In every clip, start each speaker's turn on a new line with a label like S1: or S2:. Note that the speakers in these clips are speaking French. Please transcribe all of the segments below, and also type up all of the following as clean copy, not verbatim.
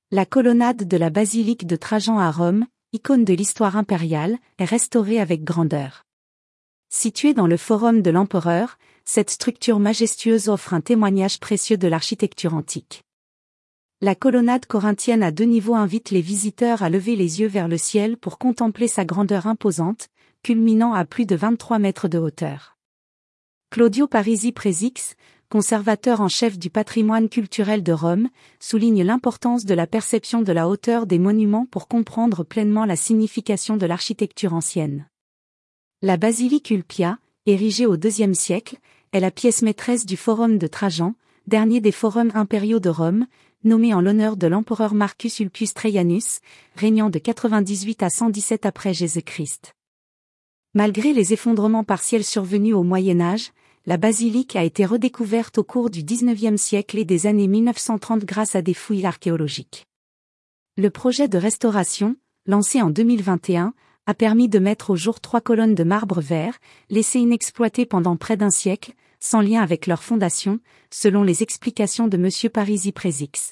S1: La colonnade de la basilique de Trajan à Rome, icône de l'histoire impériale, est restaurée avec grandeur. Située dans le forum de l'empereur, cette structure majestueuse offre un témoignage précieux de l'architecture antique. La colonnade corinthienne à 2 niveaux invite les visiteurs à lever les yeux vers le ciel pour contempler sa grandeur imposante, culminant à plus de 23 mètres de hauteur. Claudio Parisi Presix, conservateur en chef du patrimoine culturel de Rome, souligne l'importance de la perception de la hauteur des monuments pour comprendre pleinement la signification de l'architecture ancienne. La basilique Ulpia, érigée au IIe siècle, est la pièce maîtresse du Forum de Trajan, dernier des forums impériaux de Rome, nommé en l'honneur de l'empereur Marcus Ulpius Traianus, régnant de 98 à 117 après Jésus-Christ. Malgré les effondrements partiels survenus au Moyen Âge, la basilique a été redécouverte au cours du XIXe siècle et des années 1930 grâce à des fouilles archéologiques. Le projet de restauration, lancé en 2021, a permis de mettre au jour 3 colonnes de marbre vert, laissées inexploitées pendant près d'1 siècle, sans lien avec leur fondation, selon les explications de M. Parisi Presix.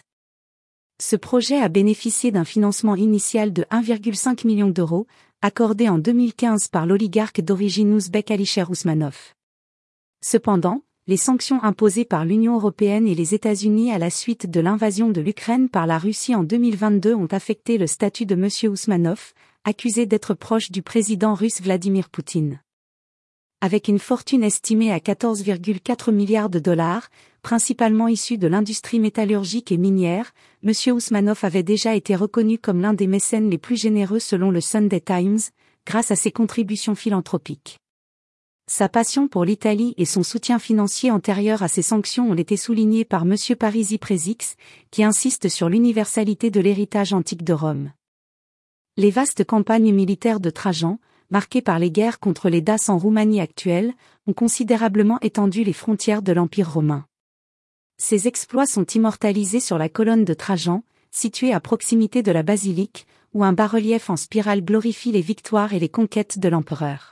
S1: Ce projet a bénéficié d'un financement initial de 1,5 million d'euros, accordé en 2015 par l'oligarque d'origine ouzbek Alisher Ousmanov. Cependant, les sanctions imposées par l'Union européenne et les États-Unis à la suite de l'invasion de l'Ukraine par la Russie en 2022 ont affecté le statut de M. Ousmanov, accusé d'être proche du président russe Vladimir Poutine. Avec une fortune estimée à 14,4 milliards de dollars, principalement issue de l'industrie métallurgique et minière, M. Ousmanov avait déjà été reconnu comme l'un des mécènes les plus généreux selon le Sunday Times, grâce à ses contributions philanthropiques. Sa passion pour l'Italie et son soutien financier antérieur à ces sanctions ont été soulignés par M. Parisi Presix, qui insiste sur l'universalité de l'héritage antique de Rome. Les vastes campagnes militaires de Trajan, marquées par les guerres contre les Daces en Roumanie actuelle, ont considérablement étendu les frontières de l'Empire romain. Ces exploits sont immortalisés sur la colonne de Trajan, située à proximité de la basilique, où un bas-relief en spirale glorifie les victoires et les conquêtes de l'empereur.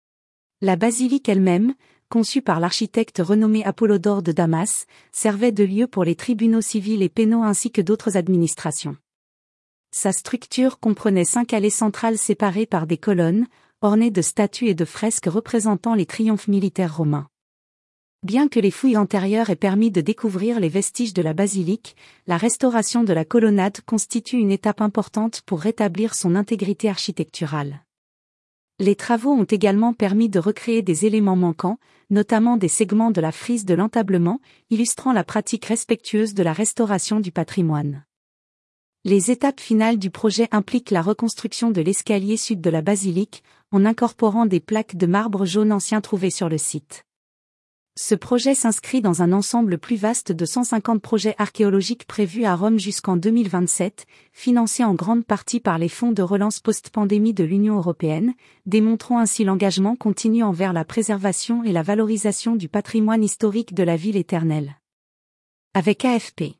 S1: La basilique elle-même, conçue par l'architecte renommé Apollodore de Damas, servait de lieu pour les tribunaux civils et pénaux ainsi que d'autres administrations. Sa structure comprenait 5 allées centrales séparées par des colonnes, ornées de statues et de fresques représentant les triomphes militaires romains. Bien que les fouilles antérieures aient permis de découvrir les vestiges de la basilique, la restauration de la colonnade constitue une étape importante pour rétablir son intégrité architecturale. Les travaux ont également permis de recréer des éléments manquants, notamment des segments de la frise de l'entablement, illustrant la pratique respectueuse de la restauration du patrimoine. Les étapes finales du projet impliquent la reconstruction de l'escalier sud de la basilique, en incorporant des plaques de marbre jaune ancien trouvées sur le site. Ce projet s'inscrit dans un ensemble plus vaste de 150 projets archéologiques prévus à Rome jusqu'en 2027, financés en grande partie par les fonds de relance post-pandémie de l'Union européenne, démontrant ainsi l'engagement continu envers la préservation et la valorisation du patrimoine historique de la ville éternelle. Avec AFP.